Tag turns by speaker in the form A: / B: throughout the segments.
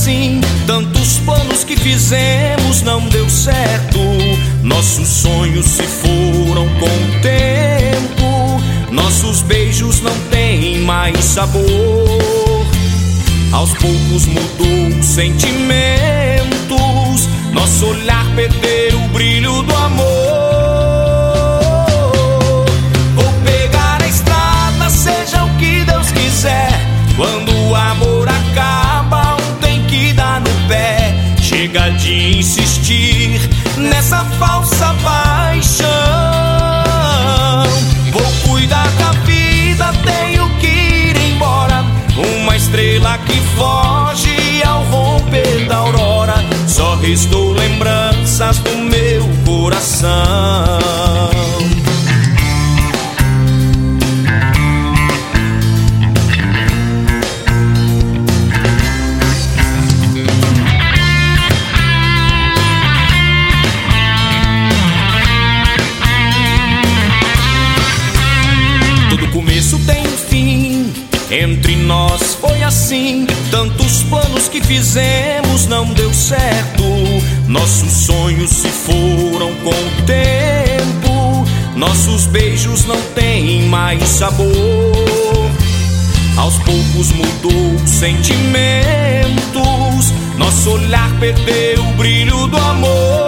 A: assim, tantos planos que fizemos não deu certo. Nossos sonhos se foram com o tempo, nossos beijos não têm mais sabor. Aos poucos mudou os sentimentos, nosso olhar perdeu o brilho do amor. Vou pegar a estrada, seja o que Deus quiser. Quando o amor acaba, um tem que dar no pé. Chega de insistir nessa falsa paixão. Vou cuidar da vida, tenho que ir embora. Uma estrela que foge ao romper da aurora. Só restou lembranças do meu coração. Todo começo tem um fim, entre nós foi assim. Tantos planos que fizemos não deu certo. Nossos sonhos se foram com o tempo, nossos beijos não têm mais sabor. Aos poucos mudou os sentimentos, nosso olhar perdeu o brilho do amor.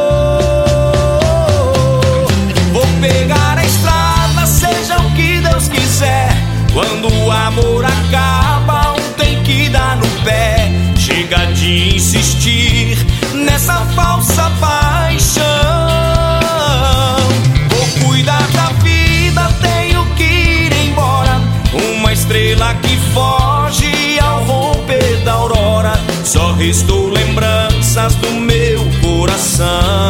A: Vou pegar a estrada, seja o que Deus quiser. Quando o amor acaba, um tem que dar no pé. Chega de insistir nessa falsa paixão. Vou cuidar da vida, tenho que ir embora. Uma estrela que foge ao romper da aurora. Só restou lembranças do meu coração.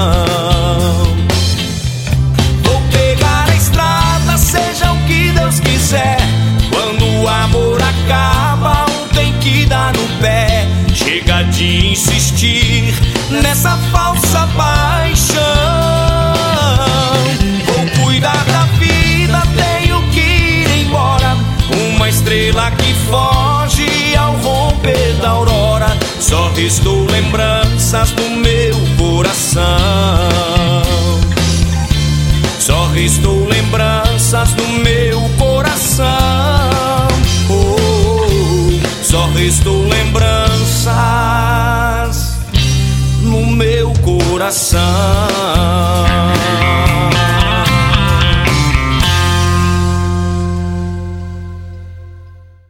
A: Vou pegar a estrada, seja o que Deus quiser. Quando o amor acaba, um tem que dar no pé. Chega de insistir nessa falsa paixão. Vou cuidar da vida, tenho que ir embora. Uma estrela que foge ao romper da aurora. Só restou lembranças do meu coração. Só restou lembranças do meu coração. Só restou lembranças no meu coração.